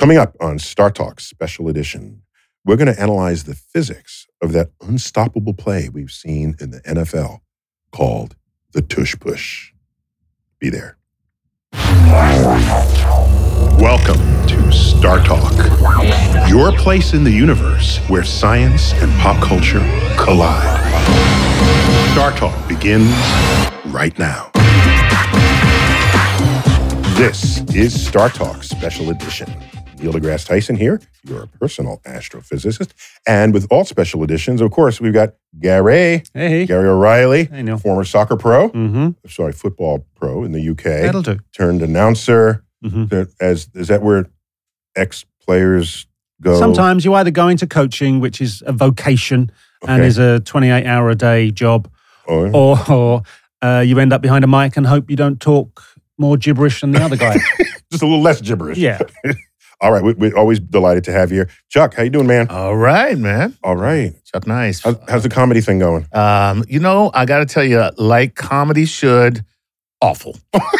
Coming up on Star Talk Special Edition, we're going to analyze the physics of that unstoppable play we've seen in the NFL called the tush push. Be there. Welcome to Star Talk, your place in the universe where science and pop culture collide. Star Talk begins right now. This is Star Talk Special Edition. Neil deGrasse Tyson here, your personal astrophysicist. And with all special editions, of course, we've got Gary. Hey. Gary O'Reilly, Hey, Neil. former soccer pro. Mm-hmm. Sorry, football pro in the UK. That'll do. Turned announcer. Mm-hmm. Is that where ex-players go? Sometimes you either go into coaching, which is a vocation and Okay. is a 28-hour-a-day job, Oh, or you end up behind a mic and hope you don't talk more gibberish than the other guy. just a little less gibberish. Yeah. All right, we're always delighted to have you here. Chuck, how you doing, man? All right, man. All right. Chuck Nice. How's the comedy thing going? I got to tell you, like comedy should, awful.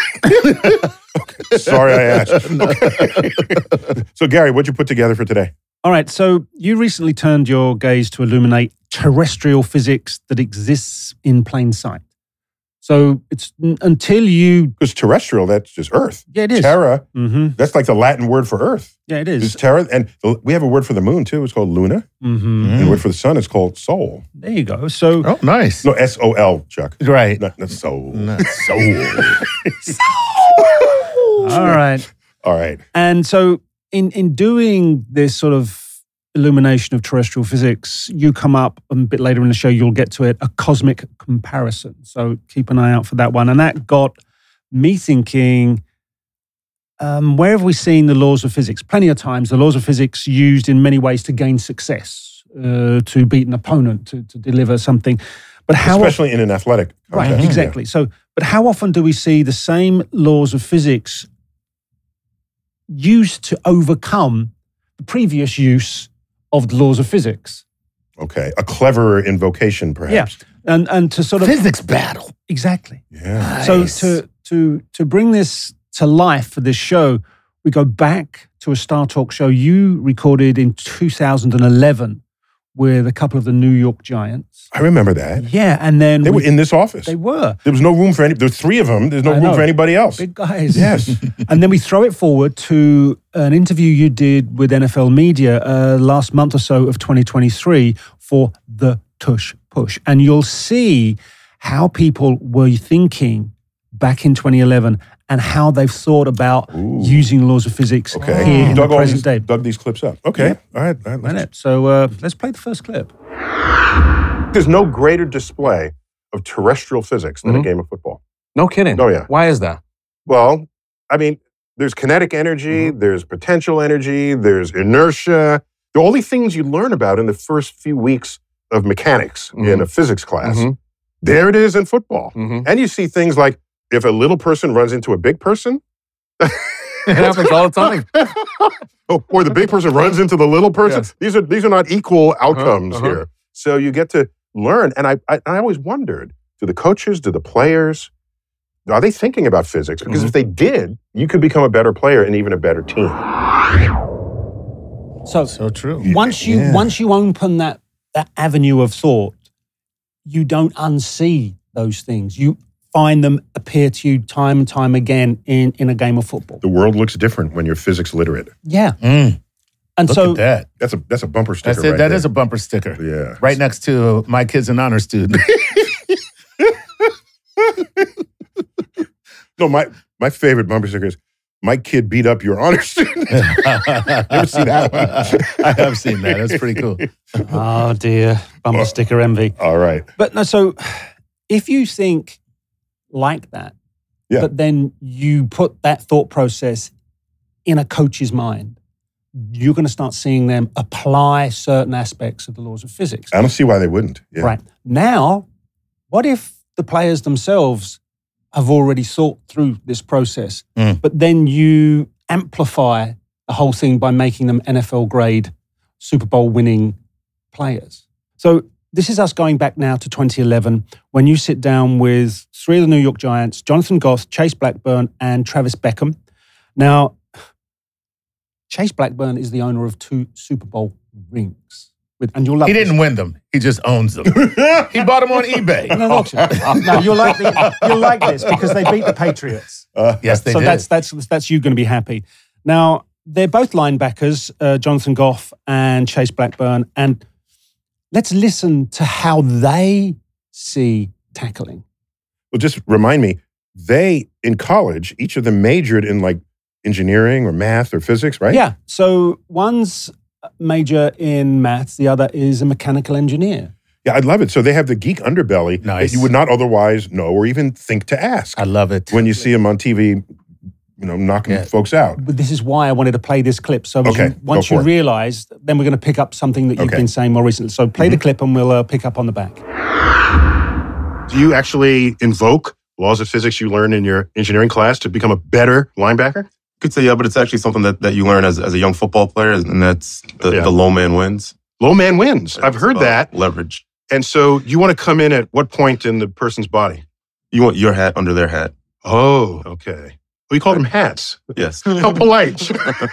Sorry I asked. Okay. So, Gary, what'd you put together for today? All right, so you recently turned your gaze to illuminate terrestrial physics that exists in plain sight. So it's until you... Because terrestrial, that's just Earth. Yeah, it is. Terra, Mm-hmm. that's like the Latin word for Earth. Yeah, it It's is. terra, and we have a word for the moon, too. It's called luna. Mm-hmm. And a word for the sun is called sol. There you go. So... Oh, nice. No, S-O-L, Chuck. Right. Not soul. Not soul. All right. All right. And so in doing this sort of illumination of terrestrial physics, you come up, a bit later in the show, you'll get to it, a cosmic comparison. So keep an eye out for that one. And that got me thinking, where have we seen the laws of physics? Plenty of times, the laws of physics used in many ways to gain success, to beat an opponent, to deliver something. But how Especially in an athletic Right, contest. exactly. So, but how often do we see the same laws of physics used to overcome the previous use of the laws of physics? Okay. A cleverer invocation, perhaps. Yeah, and to sort of Physics battle. exactly. Yeah. So to bring this to life for this show, we go back to a Star Talk show you recorded in 2011 with a couple of the New York Giants. I remember that. Yeah, and then They were in this office. They were. There was no room for any. There were three of them. There's no I room know. for anybody else. Big guys. Yes. And then we throw it forward to an interview you did with NFL Media last month or so of 2023 for the Tush Push. And you'll see how people were thinking back in 2011 and how they've thought about using the laws of physics Okay. here in the Dug all present day. dug these clips up. Okay. Yeah. All right. Let's Right. So let's play the first clip. There's no greater display of terrestrial physics than a game of football. No kidding. Oh, yeah. Why is that? Well, I mean, there's kinetic energy, there's potential energy, there's inertia. The only things you learn about in the first few weeks of mechanics in a physics class, there it is in football. And you see things like if a little person runs into a big person, It happens all the time. or the big person runs into the little person. Yes. These are not equal outcomes uh-huh. here. So you get to learn. And I always wondered, do the coaches, do the players, are they thinking about physics? Because if they did, you could become a better player and even a better team. So true. Once you open that avenue of thought, you don't unsee those things. You find them appear to you time and time again in a game of football. The world looks different when you're physics literate. Yeah. And Look so at that. That's a bumper sticker. That's it. Right That there. is a bumper sticker. Yeah. Right next to my kid's an honor student. No, my favorite bumper sticker is my kid beat up your honor student. You ever see that one? I have seen that. That's pretty cool. oh dear, bumper sticker envy. All right. But no, so if you think like that, Yeah. but then you put that thought process in a coach's mind, you're going to start seeing them apply certain aspects of the laws of physics. I don't see why they wouldn't. Yeah. Right. Now, what if the players themselves have already thought through this process, but then you amplify the whole thing by making them NFL grade, Super Bowl winning players? So this is us going back now to 2011 when you sit down with three of the New York Giants, Jonathan Goff, Chase Blackburn, and Travis Beckham. Now, Chase Blackburn is the owner of 2 Super Bowl rings. And you'll love He this. didn't win them. He just owns them. He bought them on eBay. No, you'll like this because they beat the Patriots. Yes, they so did. that's you going to be happy. Now, they're both linebackers, Jonathan Goff and Chase Blackburn, and let's listen to how they see tackling. Well, just remind me, they, in college, each of them majored in like engineering or math or physics, right? Yeah, so one's major in maths, the other is a mechanical engineer. Yeah, I love it. So they have the geek underbelly Nice. that you would not otherwise know or even think to ask I love it. when you see them on TV, knocking folks out. But this is why I wanted to play this clip. So Okay, once go you for it. realize, then we're going to pick up something that you've Okay. been saying more recently. So play the clip and we'll pick up on the back. Do you actually invoke laws of physics you learn in your engineering class to become a better linebacker? You could say, yeah, but it's actually something that you learn as a young football player, and that's the low man wins. Low man wins. I've It's heard about that. leverage. And so you want to come in at what point in the person's body? You want your hat under their hat. Oh, okay. We call them hats. Yes. How polite.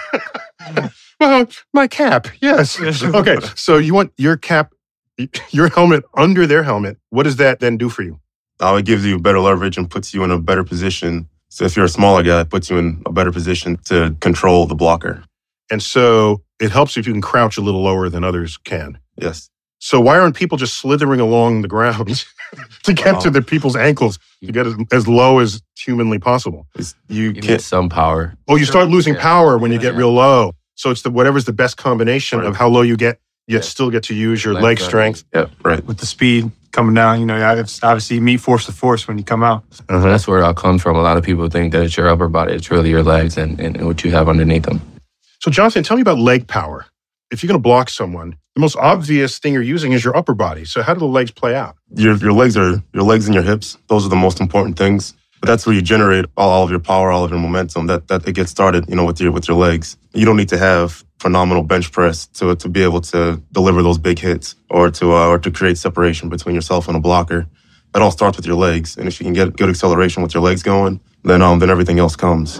Well, my cap, yes. Okay, so you want your cap, your helmet under their helmet. What does that then do for you? It gives you better leverage and puts you in a better position. So if you're a smaller guy, it puts you in a better position to control the blocker. And so it helps if you can crouch a little lower than others can. Yes. So why aren't people just slithering along the ground to get to the people's ankles to get as low as humanly possible? You You need can't. some power. Oh, you start losing Yeah. power when you get Yeah. real low. So it's whatever's the best combination Right. of how low you get, yet Yeah. still get to use your Leg leg strength. strength. Yeah, right. With the speed coming down, obviously you meet force to force when you come out. That's where it all comes from. A lot of people think that it's your upper body. It's really your legs and what you have underneath them. So Jonathan, tell me about leg power. If you're going to block someone, the most obvious thing you're using is your upper body. So how do the legs play out? Your legs and your hips. Those are the most important things. But that's where you generate all of your power, all of your momentum. That it gets started, with your legs. You don't need to have phenomenal bench press to be able to deliver those big hits or to create separation between yourself and a blocker. It all starts with your legs, and if you can get good acceleration with your legs going, then everything else comes.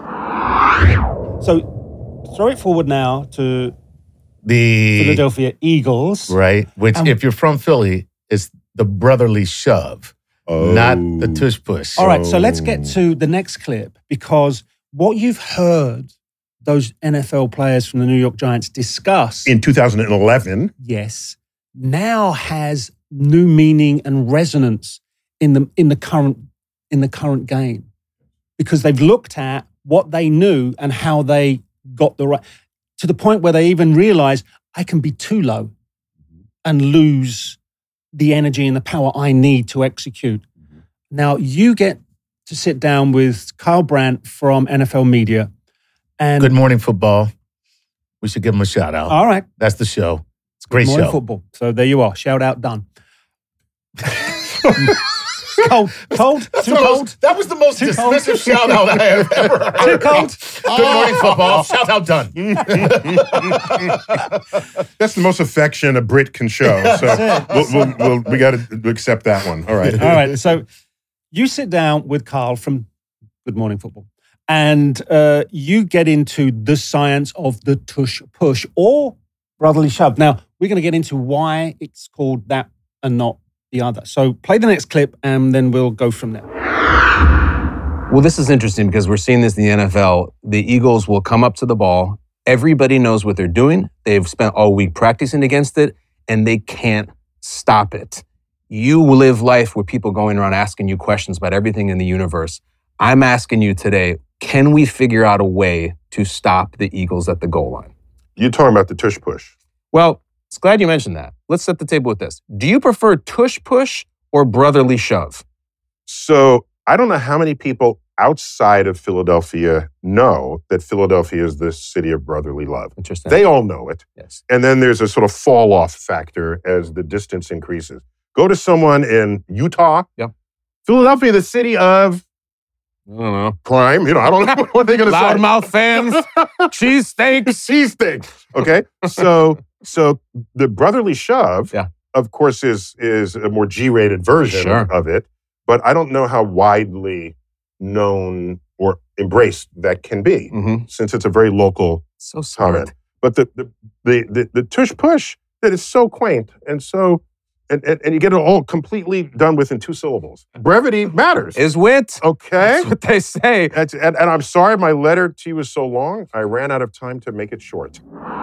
So throw it forward now to The Philadelphia Eagles. right, which if you're from Philly, is the brotherly shove, not the tush push. All right, so let's get to the next clip because what you've heard those NFL players from the New York Giants discuss, In 2011, yes, now has new meaning and resonance in the current game because they've looked at what they knew and how they got the right to the point where they even realize I can be too low and lose the energy and the power I need to execute. Now you get to sit down with Kyle Brandt from NFL Media. And Good Morning Football. We should give him a shout out. all right, That's the show. It's a great Morning show. Football. So there you are. Shout out done. Cold, too cold. That was the most Too cold. dismissive shout out I have ever heard. Too cold. Good Morning Football. Shout out done. that's the most affection a Brit can show. So we got to accept that one. All right. All right. So you sit down with Carl from Good Morning Football, and you get into the science of the tush push or brotherly shove. Now we're going to get into why it's called that and not the other. So play the next clip, and then we'll go from there. Well, this is interesting because we're seeing this in the NFL. The Eagles will come up to the ball. Everybody knows what they're doing. They've spent all week practicing against it, and they can't stop it. You live life with people going around asking you questions about everything in the universe. I'm asking you today, can we figure out a way to stop the Eagles at the goal line? You're talking about the tush push. Well, it's glad you mentioned that. Let's set the table with this. Do you prefer tush push or brotherly shove? So I don't know how many people outside of Philadelphia know that Philadelphia is the city of brotherly love. Interesting. They all know it. Yes. And then there's a sort of fall off factor as the distance increases. Go to someone in Utah. Yep. Philadelphia, the city of I don't know. crime. I don't know what they're going to say. Loudmouth fans, cheesesteaks. Cheesesteak. Okay. So the brotherly shove, Yeah. of course, is a more G-rated version Sure. of it. But I don't know how widely known or embraced that can be, since it's a very local So smart. comment. But the tush push that is so quaint and so and you get it all completely done within 2 syllables. Brevity matters. Is wit. Okay. That's what they say. And I'm sorry my letter to you was so long. I ran out of time to make it short.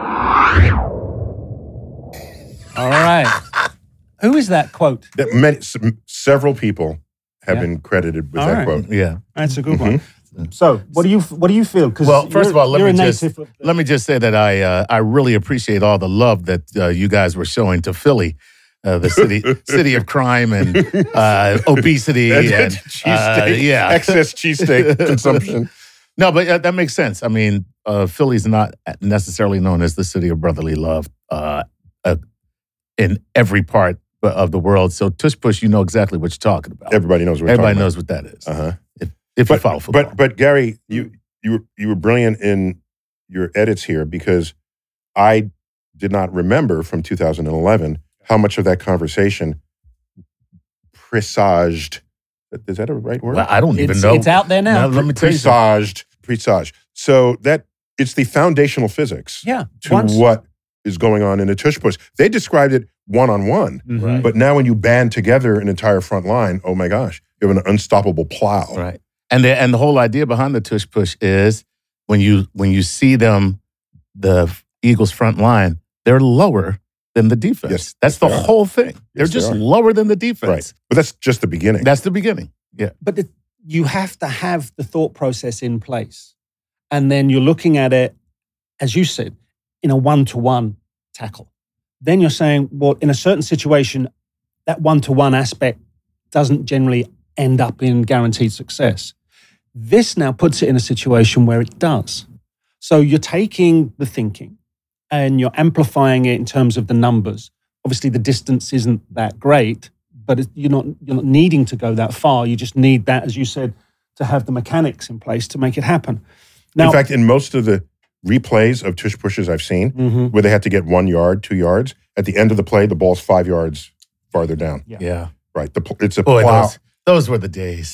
All right. Who is that quote? Several people have been credited with All that right. quote. Yeah. That's a good one. So, what do you feel? 'Cause Well, first of all, let me just say that I really appreciate all the love that you guys were showing to Philly, the city of crime and obesity and excess cheesesteak consumption. No, but that makes sense. I mean, Philly's not necessarily known as the city of brotherly love in every part of the world. So tush push, you know exactly what you're talking about. Everybody knows what we're Everybody talking knows what that is. Uh-huh. If you follow football. But Gary, you were brilliant in your edits here, because I did not remember from 2011 how much of that conversation presaged. Is that a right word? Well, I don't even know. It's out there now. Let me tell you something. Presaged. So that it's the foundational physics Yeah. to what is going on in a tush push. They described it one-on-one, Mhm. but now when you band together an entire front line, oh my gosh, you have an unstoppable plow. Right. And the whole idea behind the tush push is when you see them, the Eagles front line, they're lower than the defense. Yes, that's the they are. whole thing. They're Yes, they just are. lower than the defense. Right. But that's just the beginning. That's the beginning. Yeah. But you have to have the thought process in place. And then you're looking at it, as you said, in a one-to-one tackle. Then you're saying, well, in a certain situation, that one-to-one aspect doesn't generally end up in guaranteed success. This now puts it in a situation where it does. So you're taking the thinking and you're amplifying it in terms of the numbers. Obviously, the distance isn't that great, but you're not needing to go that far. You just need that, as you said, to have the mechanics in place to make it happen. Now, in fact, in most of the replays of tush pushes I've seen, where they had to get 1 yard, 2 yards, at the end of the play, the ball's 5 yards farther down. Yeah. Right. It's a Boy, plow. those were the days.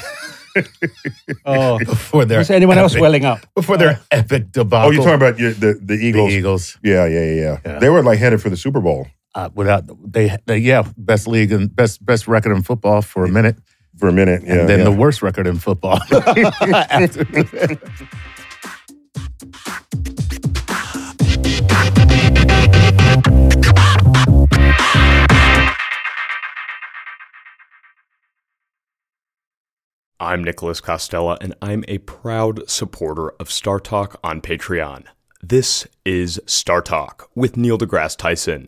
oh, Before their is anyone else welling up? Before their epic debacle. Oh, you're talking about the Eagles. The Eagles. Yeah. They were like headed for the Super Bowl. Best league and best record in football for a minute. For a minute, yeah. And then the worst record in football. After that. I'm Nicholas Costella, and I'm a proud supporter of Star Talk on Patreon. This is Star Talk with Neil deGrasse Tyson.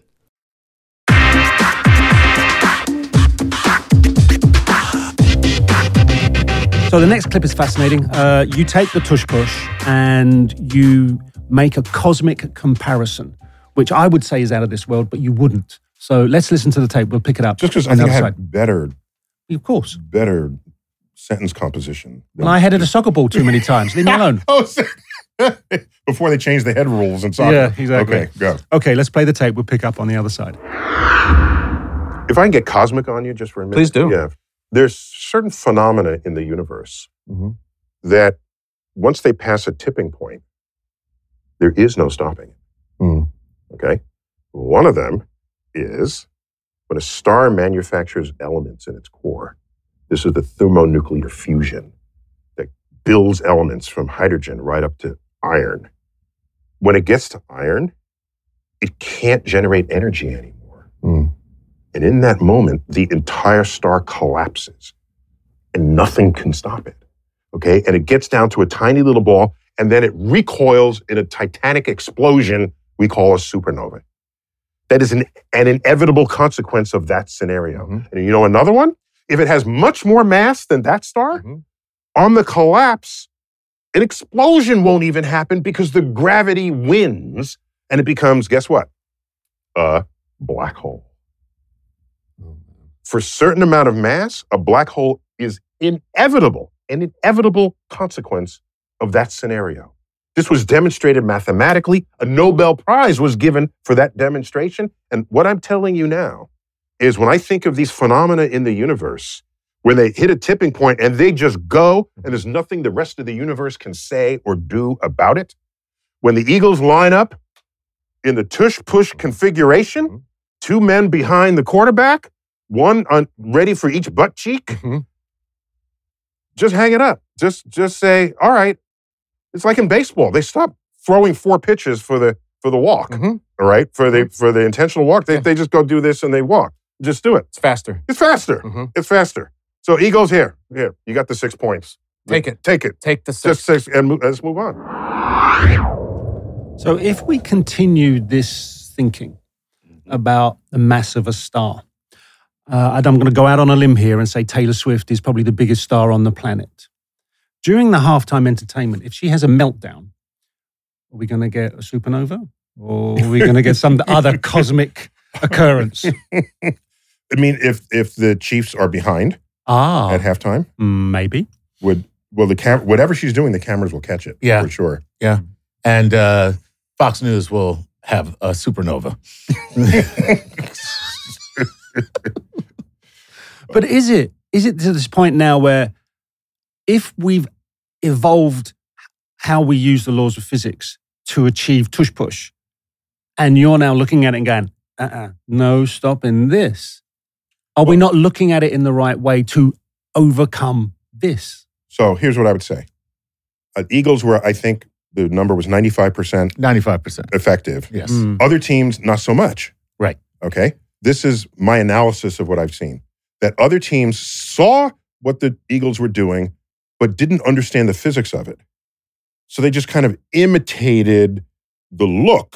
So the next clip is fascinating. You take the tush push and you make a cosmic comparison, which I would say is out of this world, but you wouldn't. So let's listen to the tape. We'll pick it up. Just because I on the think I other had Of course. better sentence composition. Well, I headed a soccer ball too many times. Leave me alone. Before they changed the head rules in soccer. Yeah, exactly. Okay, go. Okay, let's play the tape. We'll pick up on the other side. If I can get cosmic on you just for a minute. Please do. Yeah. There's certain phenomena in the universe that once they pass a tipping point, there is no stopping it. Okay? One of them is when a star manufactures elements in its core. This is the thermonuclear fusion that builds elements from hydrogen right up to iron. When it gets to iron, it can't generate energy anymore. And in that moment, the entire star collapses and nothing can stop it. Okay? And it gets down to a tiny little ball and then it recoils in a titanic explosion we call a supernova. That is an inevitable consequence of that scenario. And you know another one? If it has much more mass than that star, on the collapse, an explosion won't even happen because the gravity wins and it becomes, guess what? A black hole. For a certain amount of mass, a black hole is inevitable, an inevitable consequence of that scenario. This was demonstrated mathematically. A Nobel Prize was given for that demonstration. And what I'm telling you now is when I think of these phenomena in the universe, when they hit a tipping point and they just go, and there's nothing the rest of the universe can say or do about it. When the Eagles line up in the tush-push configuration, 2 men behind the quarterback, one ready for each butt cheek, just hang it up. Just say, all right. It's like in baseball. They stop throwing 4 pitches for the walk, all right? For the intentional walk. They just go do this and they walk. Just do it. It's faster. It's faster. It's faster. So Eagles, here, you got the 6 points. Take it. Take it. Take the 6. Just 6, and let's move on. So if we continue this thinking about the mass of a star, and I'm going to go out on a limb here and say Taylor Swift is probably the biggest star on the planet. During the halftime entertainment, if she has a meltdown, are we going to get a supernova? Or are we going to get some other cosmic occurrence? I mean, if the Chiefs are behind at halftime, maybe. Whatever she's doing, the cameras will catch it. Yeah. For sure. Yeah. And Fox News will have a supernova. But is it to this point now where if we've evolved how we use the laws of physics to achieve tush-push, and you're now looking at it and going, no stopping this, are we not looking at it in the right way to overcome this? So here's what I would say. Eagles were, I think, the number was 95%. 95%. Effective. Yes. Other teams, not so much. Right. Okay? This is my analysis of what I've seen. That other teams saw what the Eagles were doing, but didn't understand the physics of it. So they just kind of imitated the look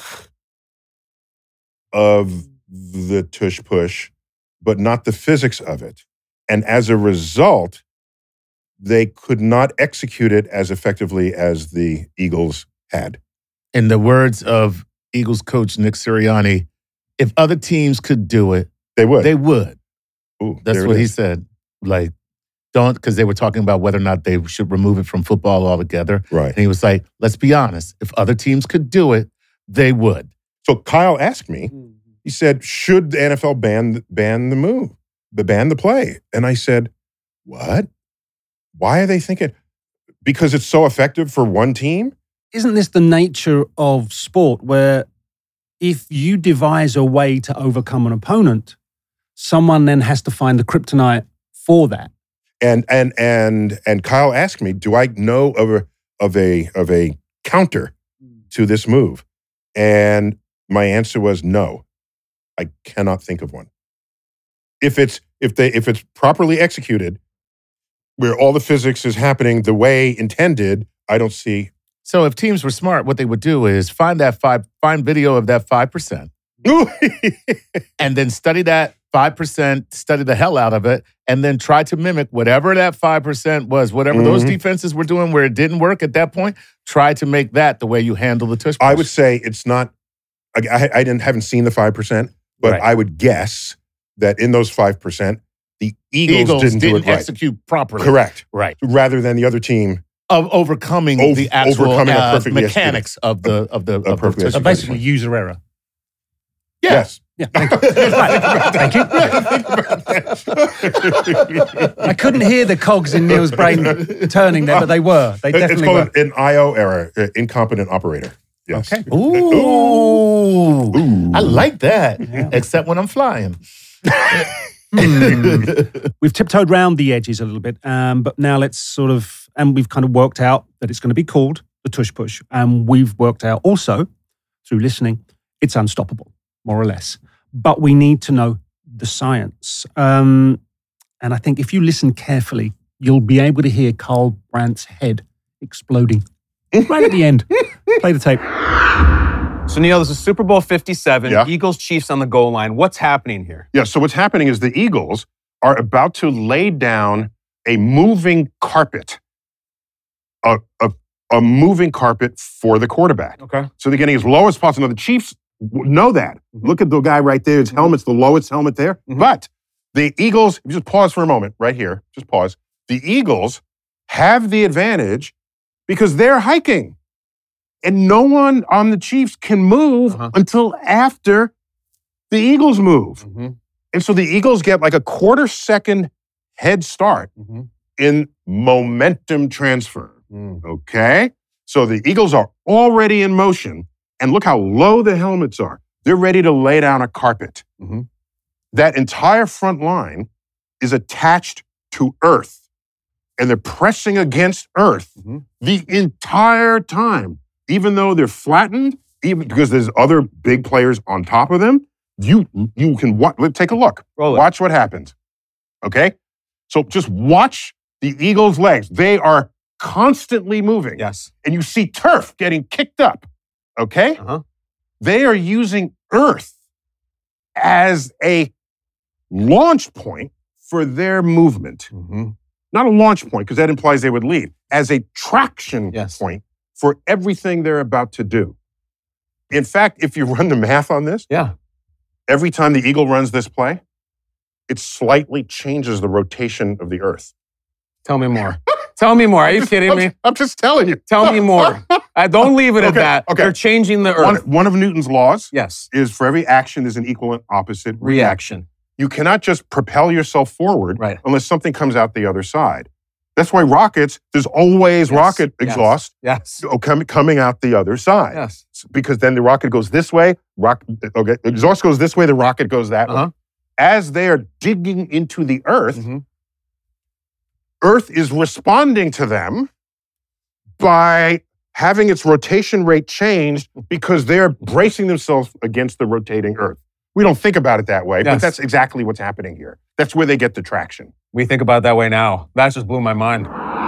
of the tush-push, but not the physics of it. And as a result, they could not execute it as effectively as the Eagles had. In the words of Eagles coach Nick Sirianni, if other teams could do it, they would. They would. Ooh, that's what he said. Like, don't, because they were talking about whether or not they should remove it from football altogether. Right. And he was like, let's be honest, if other teams could do it, they would. So Kyle asked me, he said, should the NFL ban the move, ban the play? And I said, what? Why are they thinking? Because it's so effective for one team? Isn't this the nature of sport where if you devise a way to overcome an opponent, someone then has to find the kryptonite for that? And Kyle asked me, do I know of a counter to this move? And my answer was no. I cannot think of one. If it's properly executed, where all the physics is happening the way intended, I don't see. So if teams were smart, what they would do is find video of that 5%, and then study that 5%, study the hell out of it, and then try to mimic whatever that 5% was, whatever those defenses were doing where it didn't work at that point, try to make that the way you handle the tush push. I would say it's not, I haven't seen the 5%, but right. I would guess that in those 5%, the Eagles didn't do it right. Execute properly. Correct. Right. Rather than the other team. Of overcoming the actual mechanics of the tush. So basically user error. Yes. Yeah. Thank you. Thank you. I couldn't hear the cogs in Neil's brain turning there, but they were. They definitely were. It's called an IO error, incompetent operator. Yes. Okay. Ooh. I like that. Yeah. Except when I'm flying. We've tiptoed around the edges a little bit, but now let's sort of, and we've kind of worked out that it's going to be called the tush push. And we've worked out also, through listening, it's unstoppable, more or less. But we need to know the science. And I think if you listen carefully, you'll be able to hear Carl Brandt's head exploding right at the end. Play the tape. So, Neil, this is Super Bowl 57, yeah. Eagles, Chiefs on the goal line. What's happening here? Yeah, so what's happening is the Eagles are about to lay down a moving carpet, a moving carpet for the quarterback. Okay. So they're getting as low as possible. Now, the Chiefs know that. Look at the guy right there. His helmet's the lowest helmet there. Mm-hmm. But the Eagles, if you just pause for a moment right here, just pause. The Eagles have the advantage because they're hiking. And no one on the Chiefs can move until after the Eagles move. Mm-hmm. And so the Eagles get like a quarter-second head start in momentum transfer. Okay? So the Eagles are already in motion, and look how low the helmets are. They're ready to lay down a carpet. That entire front line is attached to earth, and they're pressing against earth the entire time. Even though they're flattened, even because there's other big players on top of them, you can take a look. Watch what happens. Okay? So just watch the Eagles' legs. They are constantly moving. Yes. And you see turf getting kicked up. Okay? They are using earth as a launch point for their movement. Not a launch point, because that implies they would lead, as a traction point for everything they're about to do. In fact, if you run the math on this, every time the Eagle runs this play, it slightly changes the rotation of the earth. Tell me more. Tell me more. Are you kidding me? I'm just telling you. Tell me more. Don't leave it at that. Okay. They're changing the earth. One of Newton's laws Yes. is for every action is an equal and opposite reaction. You cannot just propel yourself forward unless something comes out the other side. That's why rockets, there's always rocket exhaust coming out the other side. Yes. Because then the rocket goes this way, the exhaust goes this way, the rocket goes that way. As they are digging into the earth, Earth is responding to them by having its rotation rate changed because they're bracing themselves against the rotating Earth. We don't think about it that way, but that's exactly what's happening here. That's where they get the traction. We think about it that way now. That just blew my mind.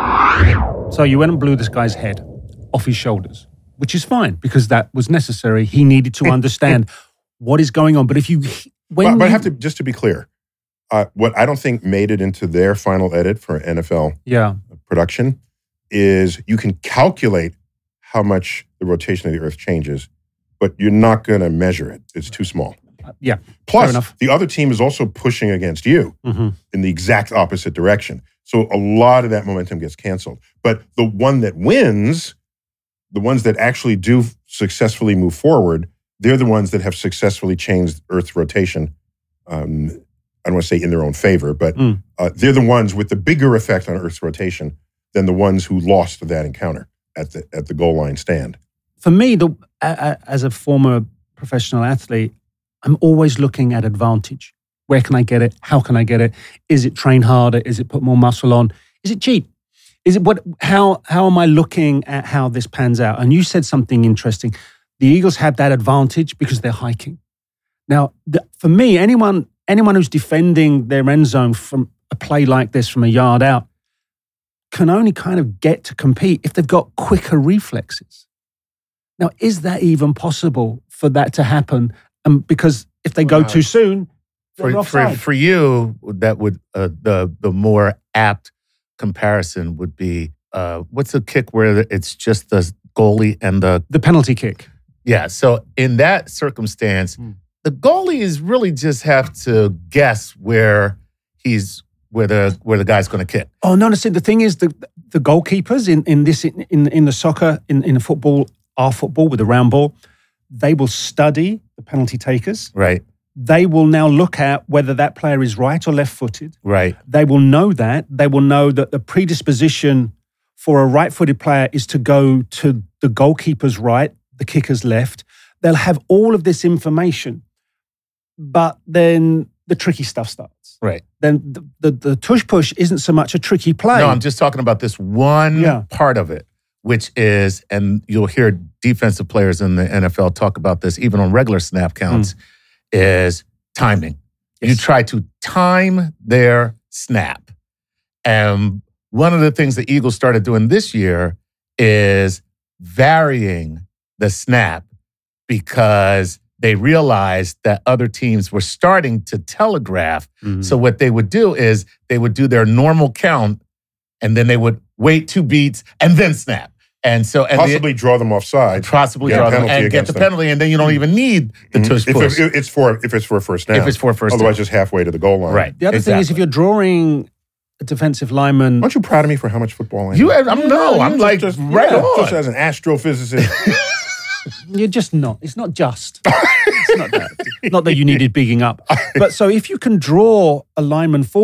So you went and blew this guy's head off his shoulders, which is fine because that was necessary. He needed to understand what is going on. But if you... But I have to, just to be clear, what I don't think made it into their final edit for NFL production is you can calculate how much the rotation of the Earth changes, but you're not going to measure it. It's too small. Plus, the other team is also pushing against you in the exact opposite direction. So a lot of that momentum gets canceled. But the one that wins, the ones that actually do successfully move forward, they're the ones that have successfully changed Earth's rotation. I don't want to say in their own favor, but they're the ones with the bigger effect on Earth's rotation than the ones who lost that encounter at the goal line stand. For me, as a former professional athlete, I'm always looking at advantage. Where can I get it? How can I get it? Is it train harder? Is it put more muscle on? Is it cheap? Is it what? How am I looking at how this pans out? And you said something interesting. The Eagles have that advantage because they're hiking. Now, for me, anyone who's defending their end zone from a play like this from a yard out can only kind of get to compete if they've got quicker reflexes. Now, is that even possible for that to happen? Because if they go too soon, they're offside. For you, that would the more apt comparison would be what's a kick where it's just the goalie and the penalty kick. Yeah. So in that circumstance, the goalie is really just have to guess where the guy's going to kick. Oh no! See, the thing is, the goalkeepers in the soccer in football, our football with the round ball, they will study the penalty takers. Right. They will now look at whether that player is right or left-footed. Right. They will know that. They will know that the predisposition for a right-footed player is to go to the goalkeeper's right, the kicker's left. They'll have all of this information, but then the tricky stuff starts. Right. Then the tush-push isn't so much a tricky play. No, I'm just talking about this one part of it, which is, and you'll hear defensive players in the NFL talk about this, even on regular snap counts, is timing. Yes. You try to time their snap. And one of the things the Eagles started doing this year is varying the snap because they realized that other teams were starting to telegraph. So what they would do is they would do their normal count and then they would wait 2 beats and then snap. And so possibly draw them offside. Possibly draw them and get the penalty, and then you don't even need the tush push. If it's for a first down. If it's for a first down. Otherwise, just halfway to the goal line. Right. The other thing is, if you're drawing a defensive lineman... Aren't you proud of me for how much football I know? I'm like just right on. Just as an astrophysicist. You're just not. It's not just. It's not that. Not that you needed bigging up. But so if you can draw a lineman forward,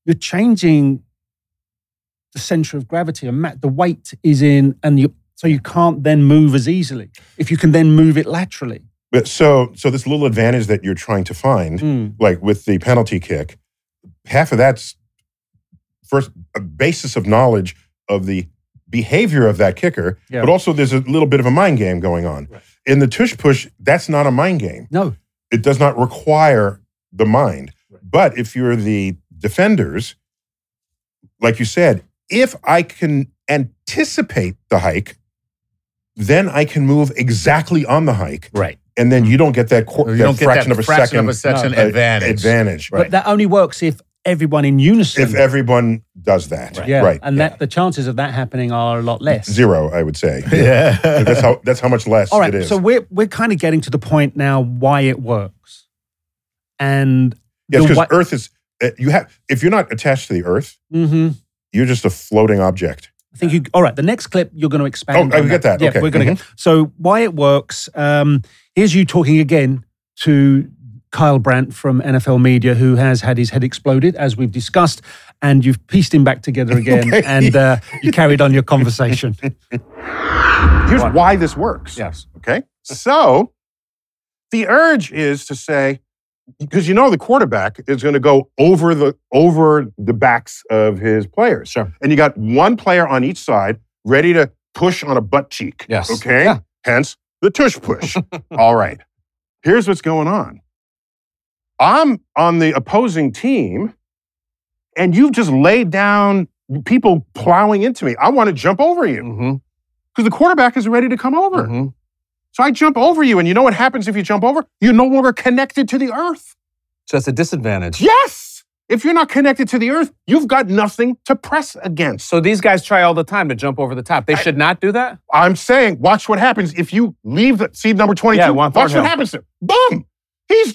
you're changing the center of gravity, and the weight is in, so you can't then move as easily. If you can then move it laterally. But so this little advantage that you're trying to find, like with the penalty kick, half of that's first a basis of knowledge of the behavior of that kicker, but also there's a little bit of a mind game going on. Right. In the tush push, that's not a mind game. No. It does not require the mind. Right. But if you're the defenders, like you said, if I can anticipate the hike, then I can move exactly on the hike. Right. And then you don't get that fraction of a second advantage. Right. But that only works if everyone in unison. If everyone does that. Right. Yeah. Right. And the chances of that happening are a lot less. 0, I would say. Yeah. That's how much less All right, it is. So we're kind of getting to the point now why it works. And yes, because Earth is if you're not attached to the Earth, you're just a floating object. I think all right, the next clip you're going to expand. Oh, I get that. Yeah, okay. We're going to get. So why it works, here's you talking again to Kyle Brandt from NFL Media, who has had his head exploded, as we've discussed, and you've pieced him back together again, and you carried on your conversation. Here's why this works. Yes. Okay. So the urge is to say, because the quarterback is going to go over the backs of his players. Sure. And you got one player on each side ready to push on a butt cheek. Yes. Okay? Yeah. Hence the tush push. All right. Here's what's going on. I'm on the opposing team, and you've just laid down people plowing into me. I want to jump over you because the quarterback is ready to come over. So I jump over you, and you know what happens if you jump over? You're no longer connected to the earth. So that's a disadvantage. Yes! If you're not connected to the earth, you've got nothing to press against. So these guys try all the time to jump over the top. They should not do that? I'm saying, watch what happens if you leave the seed number 22. Watch what happens to him. Boom! He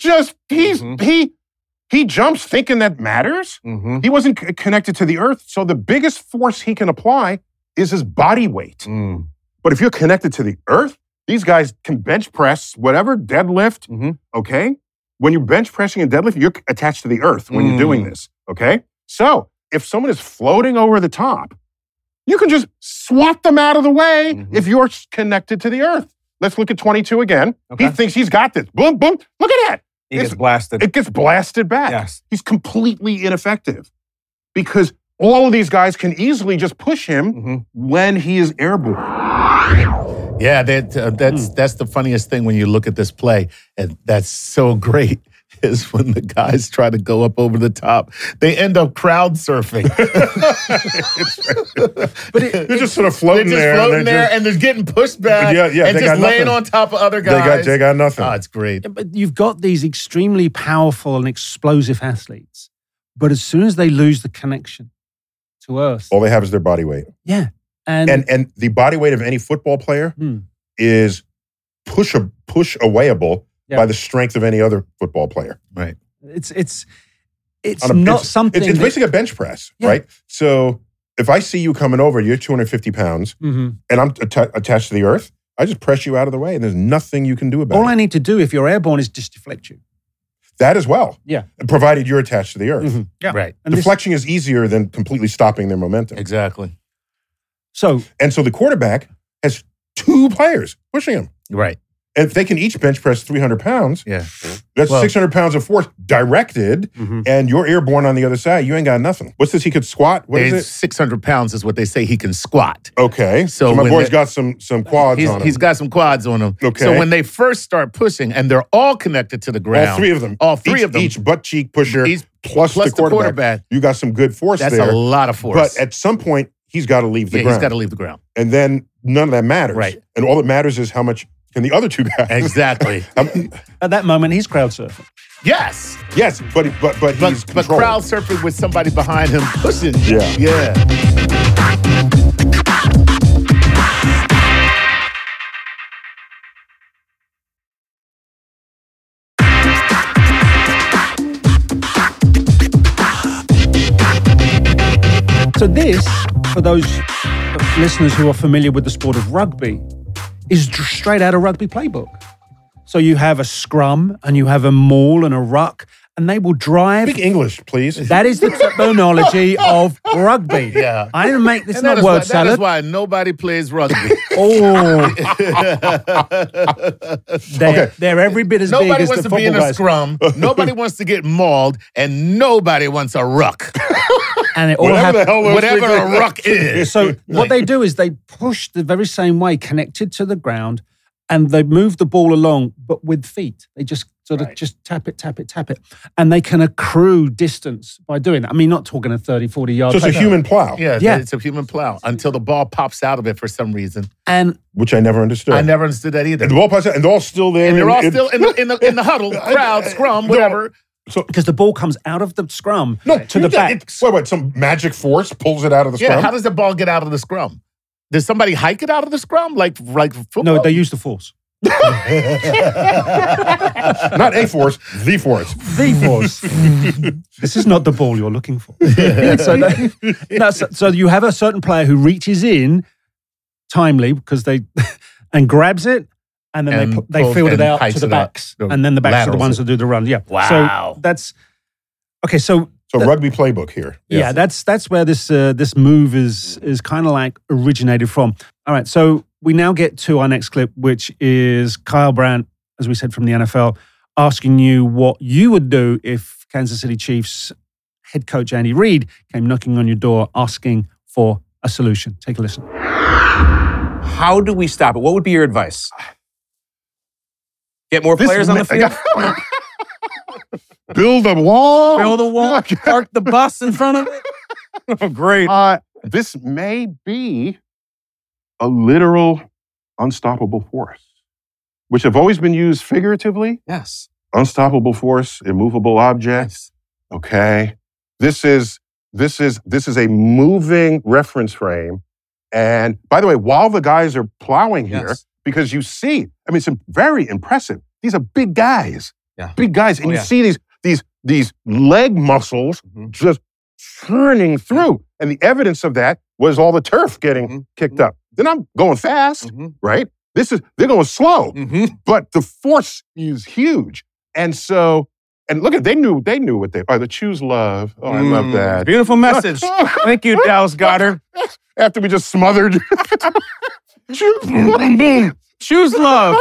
jumps thinking that matters. He wasn't connected to the earth, so the biggest force he can apply is his body weight. But if you're connected to the earth, these guys can bench press, whatever, deadlift, okay? When you're bench pressing and deadlift, you're attached to the earth when you're doing this, okay? So if someone is floating over the top, you can just swat them out of the way if you're connected to the earth. Let's look at 22 again. Okay. He thinks he's got this. Boom, boom. Look at that. He gets blasted. It gets blasted back. Yes. He's completely ineffective because all of these guys can easily just push him when he is airborne. Yeah, that's the funniest thing when you look at this play, and that's so great, is when the guys try to go up over the top, they end up crowd surfing. But they're just sort of floating there. And they're getting pushed back and just laying on top of other guys. They got nothing. Oh, it's great. Yeah, but you've got these extremely powerful and explosive athletes, but as soon as they lose the connection to earth, all they have is their body weight. Yeah. And the body weight of any football player is push-awayable by the strength of any other football player. Right. It's not something. It's basically a bench press, right? So if I see you coming over, you're 250 pounds, and I'm attached to the earth, I just press you out of the way, and there's nothing you can do about it. All I need to do if you're airborne is just deflect you. That as well. Yeah. Provided you're attached to the earth. Yeah. Right. And deflection is easier than completely stopping their momentum. Exactly. So the quarterback has 2 players pushing him. Right. And if they can each bench press 300 pounds, that's 600 pounds of force directed, and you're airborne on the other side. You ain't got nothing. What's this? He could squat? What is it? 600 pounds is what they say he can squat. Okay. So my boy's got some quads on him. He's got some quads on him. Okay. So when they first start pushing, and they're all connected to the ground. All 3 of them. Each butt cheek pusher plus the quarterback. You got some good force there. That's a lot of force. But at some point, he's got to leave the ground. He's got to leave the ground. And then none of that matters. Right. And all that matters is how much can the other 2 guys. Exactly. At that moment, he's crowd surfing. Yes. Yes, but he's controlled. But crowd surfing with somebody behind him pushing. Yeah. Yeah. So this, for those listeners who are familiar with the sport of rugby, is straight out of rugby playbook. So you have a scrum and you have a maul and a ruck, and they will drive. Speak English, please. That is the terminology of rugby. Yeah. I didn't make this, And not that word is salad. That is why nobody plays rugby. Oh, they're every bit as big Nobody as the wants to football be in a guys. scrum. Nobody wants to get mauled, and nobody wants a ruck. And it all Whatever the happens. hell those Whatever things a ruck is. So what they do is they push the very same way, connected to the ground, and they move the ball along, but with feet. They just sort of just tap it. And they can accrue distance by doing that. I mean, not talking a 30, 40 yards. So it's a human plow, Yeah, Yeah. it's a human plow until the ball pops out of it for some reason. And which I never understood. I never understood that either. And the ball pops out, and they're all still there. And they're all still in the huddle, crowd, scrum, whatever. because the ball comes out of the scrum to the yeah, back. Wait, some magic force pulls it out of the Yeah, scrum? how does the ball get out of the scrum? Does somebody hike it out of the scrum like football? No, they use the force. Not a force, the force. The force. This is not the ball you're looking for. So you have a certain player who reaches in timely because and grabs it, and then And they pulls field it and out hikes to the it out. backs, The and then the backs are the laterals ones it. that do the run. Yeah. Wow. So that's okay. So So rugby playbook here. yeah, that's where this move is kind of like originated from. All right, so we now get to our next clip, which is Kyle Brandt, as we said, from the NFL, asking you what you would do if Kansas City Chiefs head coach Andy Reid came knocking on your door asking for a solution. Take a listen. How do we stop it? What would be your advice? Get more players on the field? Build a wall. Build a wall? Park the bus in front of it? Oh, great. This may be a literal unstoppable force, which have always been used figuratively. Yes. Unstoppable force, immovable objects. Okay. This is a moving reference frame. And by the way, while the guys are plowing here, Yes. because you see, I mean, it's very impressive. These are big guys. Yeah. Big guys. And Oh, you yeah. see these leg muscles just churning through. And the evidence of that was all the turf getting kicked up. They're not going fast, right? They're going slow, but the force is huge. And so, and look at, they knew what the choose love. Oh, I love that. Beautiful message. Thank you, Dallas Goddard. After we just smothered. Choose love.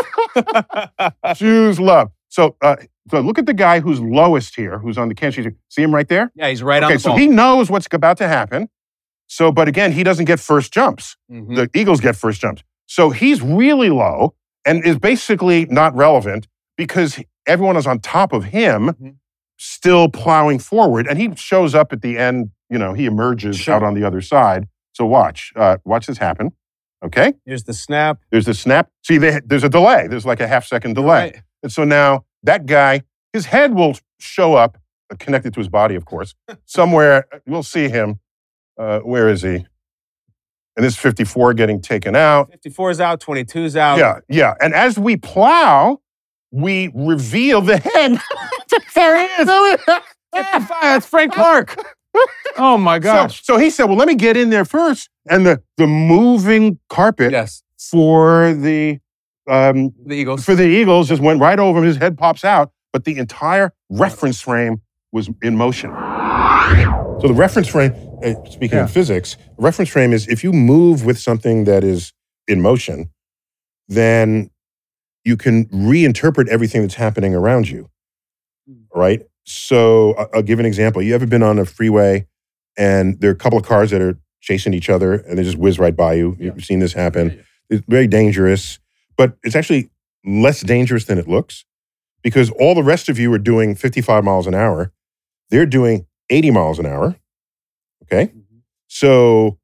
Choose love. So look at the guy who's lowest here, who's on the Kansas City. See him right there? Yeah, he's right on Okay, the so ball. he knows what's about to happen. So, but again, he doesn't get first jumps. The Eagles get first jumps. So he's really low and is basically not relevant because everyone is on top of him, still plowing forward. And he shows up at the end, he emerges out on the other side. So watch this happen. Okay? Here's the snap. There's the snap. See, there's a delay. There's like a half-second delay. Right. And so now that guy, his head will show up, connected to his body, of course, somewhere. We'll see him. Where is he? And this is 54 getting taken out. 54's out, 22's out. Yeah. And as we plow, we reveal the head. There he is. That's Frank Clark. Oh, my gosh. So he said, well, let me get in there first. And the moving carpet Yes. for the Eagles just went right over him. His head pops out, but the entire reference frame was in motion. So the reference frame, speaking of physics, the reference frame is if you move with something that is in motion, then you can reinterpret everything that's happening around you, right? So I'll give an example. You ever been on a freeway and there are a couple of cars that are chasing each other and they just whiz right by you? You've seen this happen. It's very dangerous, but it's actually less dangerous than it looks because all the rest of you are doing 55 miles an hour. They're doing 80 miles an hour. Okay. So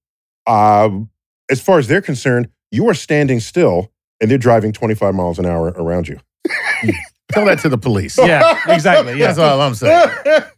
as far as they're concerned, you are standing still and they're driving 25 miles an hour around you. Tell that to the police. Yeah, exactly. Yeah. That's all I'm saying.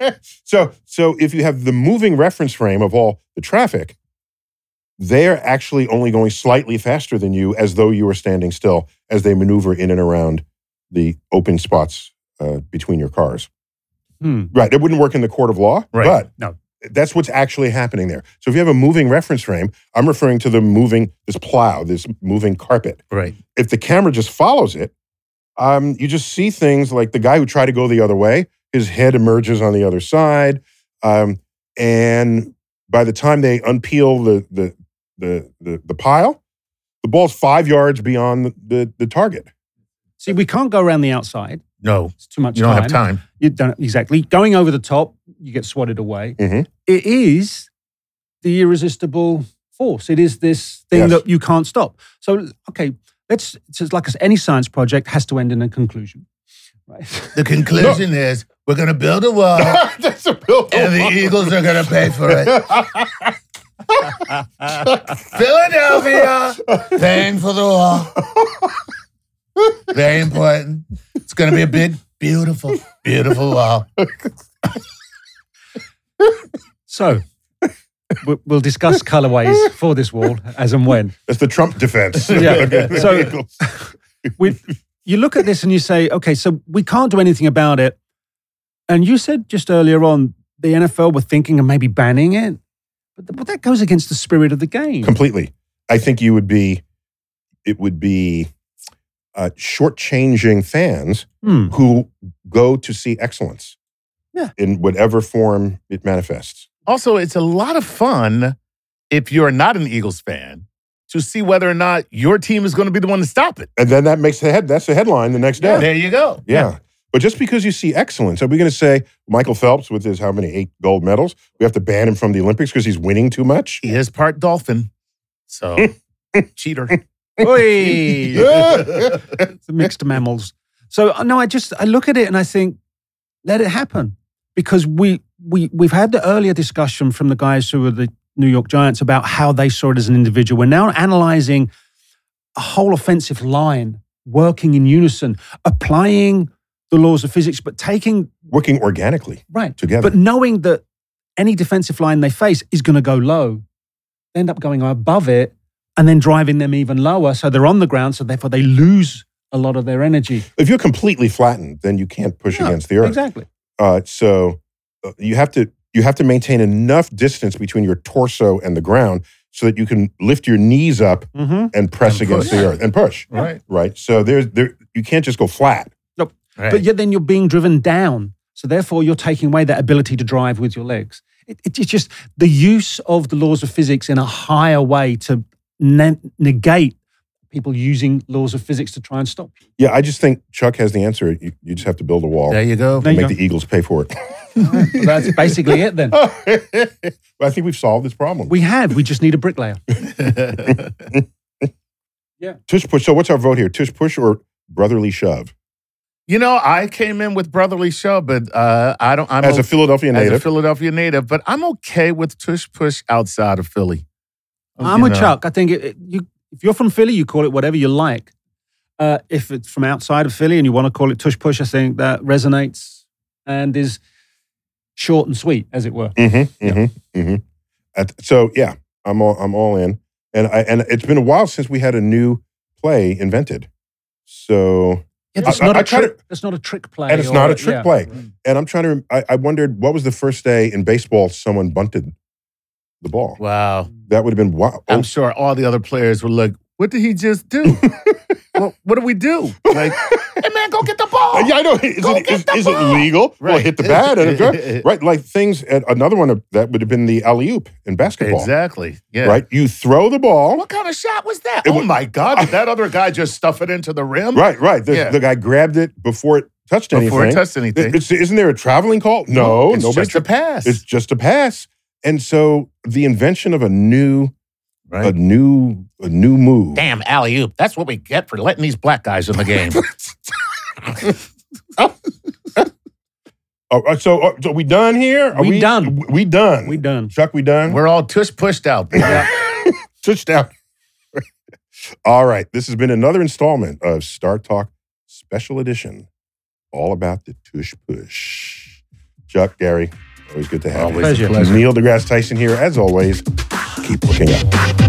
So if you have the moving reference frame of all the traffic, they're actually only going slightly faster than you as though you were standing still as they maneuver in and around the open spots between your cars. Right. It wouldn't work in the court of law, but that's what's actually happening there. So if you have a moving reference frame, I'm referring to this plow, this moving carpet. Right. If the camera just follows it, you just see things like the guy who tried to go the other way, his head emerges on the other side. And by the time they unpeel the pile, the ball's 5 yards beyond the target. See, we can't go around the outside. No. It's too much You don't have time. You don't, exactly. Going over the top, you get swatted away. Mhm. It is the irresistible force. It is this thing Yes. that you can't stop. So, okay, it's like any science project has to end in a conclusion. Right? The conclusion is we're going to build a wall That's a bill. and the Eagles are going to pay for it. Philadelphia paying for the wall. Very important. It's going to be a big, beautiful, beautiful wall. So, we'll discuss colorways for this wall as and when. That's the Trump defense. Yeah. So- Eagles. You look at this and you say, okay, so we can't do anything about it. And you said just earlier on, the NFL were thinking of maybe banning it. But that goes against the spirit of the game. Completely. I think it would be shortchanging fans who go to see excellence in whatever form it manifests. Also, it's a lot of fun if you're not an Eagles fan to see whether or not your team is going to be the one to stop it. And then that's the headline the next day. There you go. Yeah. But just because you see excellence, are we going to say Michael Phelps with his how many 8 gold medals, we have to ban him from the Olympics because he's winning too much? He is part dolphin. So, cheater. Oi! It's mixed mammals. So no, I look at it and I think, let it happen. Because we've had the earlier discussion from the guys who are the New York Giants about how they saw it as an individual. We're now analyzing a whole offensive line, working in unison, applying the laws of physics, but Working organically together. But knowing that any defensive line they face is going to go low, they end up going above it and then driving them even lower. So they're on the ground, so therefore they lose a lot of their energy. If you're completely flattened, then you can't push against the earth. Exactly. So you have to maintain enough distance between your torso and the ground so that you can lift your knees up and press against the earth and push. Right. So you can't just go flat. Nope. Right. But yet then you're being driven down. So therefore you're taking away that ability to drive with your legs. It's just the use of the laws of physics in a higher way to negate people using laws of physics to try and stop you. Yeah, I just think Chuck has the answer. You just have to build a wall. There you go. There you Make go. the Eagles pay for it. That's basically it then. Well, I think we've solved this problem. We just need a bricklayer. Tush push. So what's our vote here? Tush push or brotherly shove? You know, I came in with brotherly shove, but I'm As a Philadelphia as a native. Philadelphia native, but I'm okay with tush push outside of Philly. I'm You with know. Chuck. I think if you're from Philly, you call it whatever you like. If it's from outside of Philly and you want to call it tush push, I think that resonates and is short and sweet, as it were. So yeah, I'm all in, and it's been a while since we had a new play invented. So That's I not a try to- trick. That's not a trick play. and it's not a trick play. And I'm trying to. I wondered what was the first day in baseball someone bunted the ball. Wow. That would have been wow. I'm sure all the other players were like, what did he just do? Well, what do we do? Like, hey man, go get the ball. Yeah, I know. Go get the Is it ball. legal? Well, Right. hit the bat and right, like things. Another one that would have been the alley-oop in basketball. Exactly. Yeah. Right, you throw the ball. What kind of shot was that? It Oh was- my God. Did that other guy just stuff it into the rim? Right. Yeah. The guy grabbed it before it touched anything. Before it touched anything. Isn't there a traveling call? No, it's nobody. just a pass. It's just a pass. And so the invention of a new move. Damn alley-oop. That's what we get for letting these black guys in the game. So we done here? Are We done. We done. We done. Chuck, we done? We're all tush pushed out. Touchdown. All right. This has been another installment of Star Talk Special Edition. All about the tush push. Chuck, Gary, always good to have Always you. a pleasure. Neil deGrasse Tyson here, as always. Keep looking up.